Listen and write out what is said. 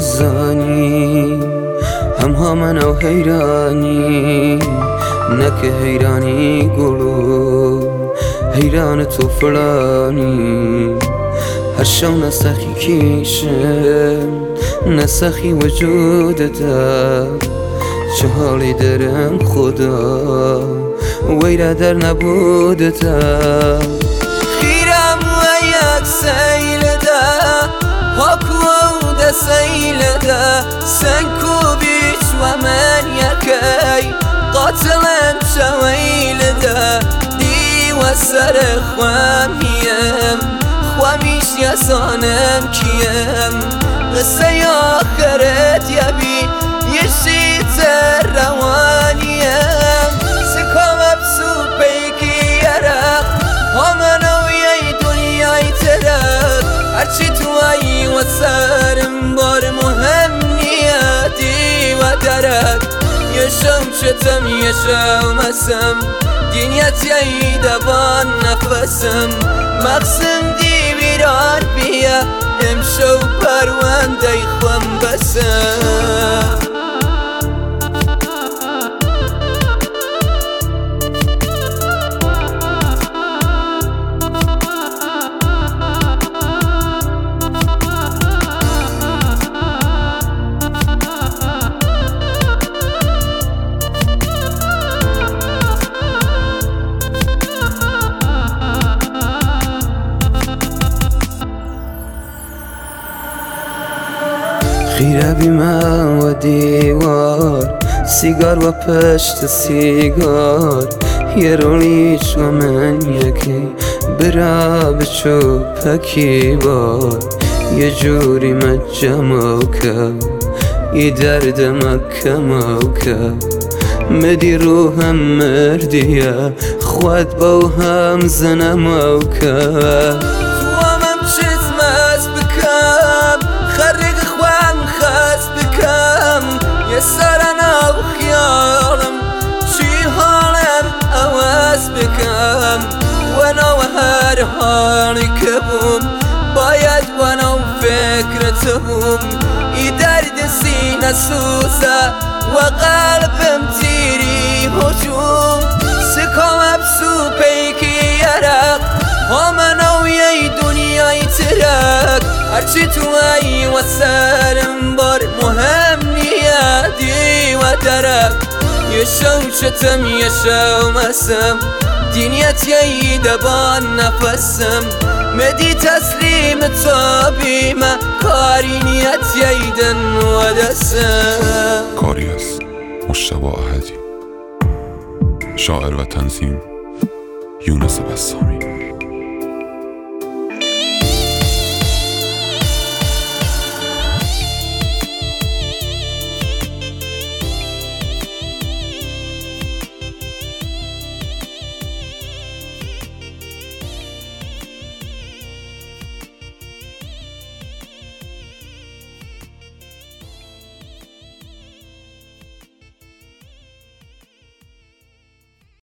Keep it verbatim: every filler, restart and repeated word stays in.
زانی همها منو حیرانی نکه حیرانی گلو حیران تو فلانی هر شو نسخی کیشم نسخی وجودتا چه حالی دارم خدا ویرا در نبودتا خیرم و یک سیل ده حکو ده سیل ده سنکو بیش و من یکی قاتلم شویل ده دی و سر خوامیم خوامیش یسانم کیم قصه آخرت یبی یشی تر روانیم سکام ابسو پیکی یرق همانوی دنیای ترق هرچی توایی و سرم بار مهم نیتی و درک یشم شتم یشم اسم دینیت یی دبان نفسم مقسم دی ویرار بیا امشو پرونده خوام بسم خیره بیمه و دیوار سیگار و پشت سیگار یه رولیش و من یکی برا بچو پکی بار یه جوری مجمع کن یه درد مکمو کن مدی روحم مردیه خود با هم زنمو کن سرنا و خیالم چی حالم عوض بکم وانا و هر حالی که بوم باید وانا و فکرت بوم ای درد سینه سوزه و قلبم تیری هجوم سکام ابسو پیکی یرق همانوی دنیای ترک هرچی توی و سرم بار مهم دی و درک یشو شتم یشو مسم دینیت یی دبان نفسم مدی تسلیم تو بیمه کاری نیت ییدن و دستم. کاری از مجتبی احدی، شاعر و تنظیم یونس بسامی.